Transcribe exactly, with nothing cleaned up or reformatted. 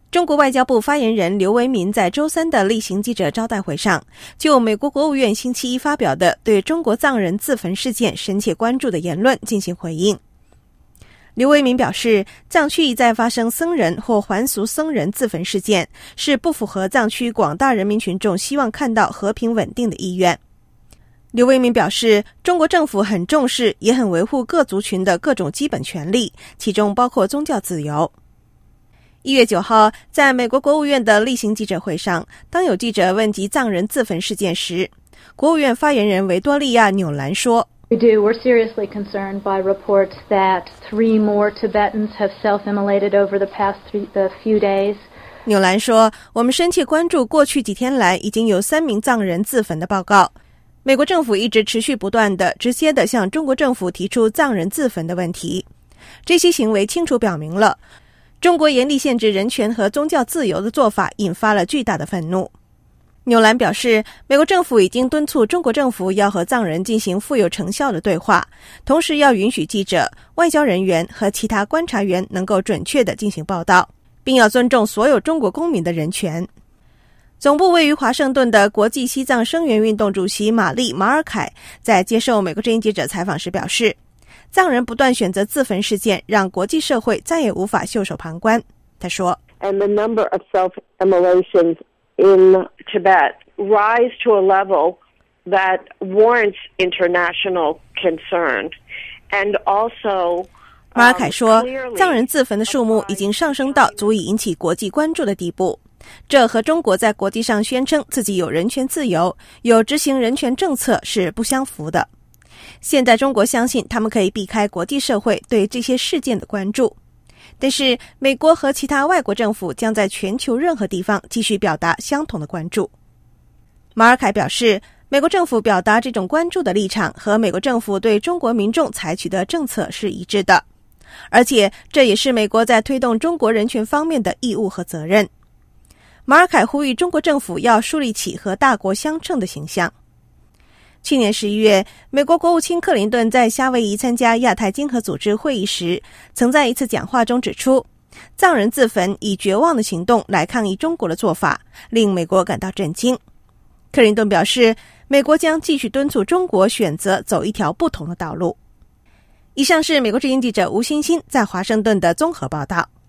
中国外交部发言人刘维民在周三的例行记者招待会上，就美国国务院星期一发表的对中国藏人自焚事件深切关注的言论进行回应。刘维民表示，藏区一再发生僧人或还俗僧人自焚事件，是不符合藏区广大人民群众希望看到和平稳定的意愿。刘维民表示，中国政府很重视也很维护各族群的各种基本权利，其中包括宗教自由。一月九号，在美国国务院的例行记者会上，当有记者问及藏人自焚事件时，国务院发言人维多利亚·纽兰说 We do. We're seriously concerned by reports that three more Tibetans have self-immolated over the past three, the few days. 纽兰说，我们深切关注过去几天来已经有三名藏人自焚的报告。美国政府一直持续不断的、直接的向中国政府提出藏人自焚的问题，这些行为清楚表明了中国严厉限制人权和宗教自由的做法引发了巨大的愤怒。纽兰表示，美国政府已经敦促中国政府要和藏人进行富有成效的对话，同时要允许记者、外交人员和其他观察员能够准确地进行报道，并要尊重所有中国公民的人权。总部位于华盛顿的国际西藏声援运动主席玛丽·马尔凯在接受美国之音记者采访时表示，藏人不断选择自焚事件让国际社会再也无法袖手旁观。他说 And the number of self-immolations in Tibet rise to a level that warrants international concern. And also, 马尔凯说，藏人自焚的数目已经上升到足以引起国际关注的地步，这和中国在国际上宣称自己有人权自由、有执行人权政策是不相符的。现在中国相信他们可以避开国际社会对这些事件的关注，但是美国和其他外国政府将在全球任何地方继续表达相同的关注。马尔凯表示，美国政府表达这种关注的立场和美国政府对中国民众采取的政策是一致的，而且这也是美国在推动中国人权方面的义务和责任。马尔凯呼吁中国政府要树立起和大国相称的形象。去年十一月，美国国务卿克林顿在夏威夷参加亚太经合组织会议时，曾在一次讲话中指出，藏人自焚以绝望的行动来抗议中国的做法，令美国感到震惊。克林顿表示，美国将继续敦促中国选择走一条不同的道路。以上是美国之音记者吴欣欣在华盛顿的综合报道。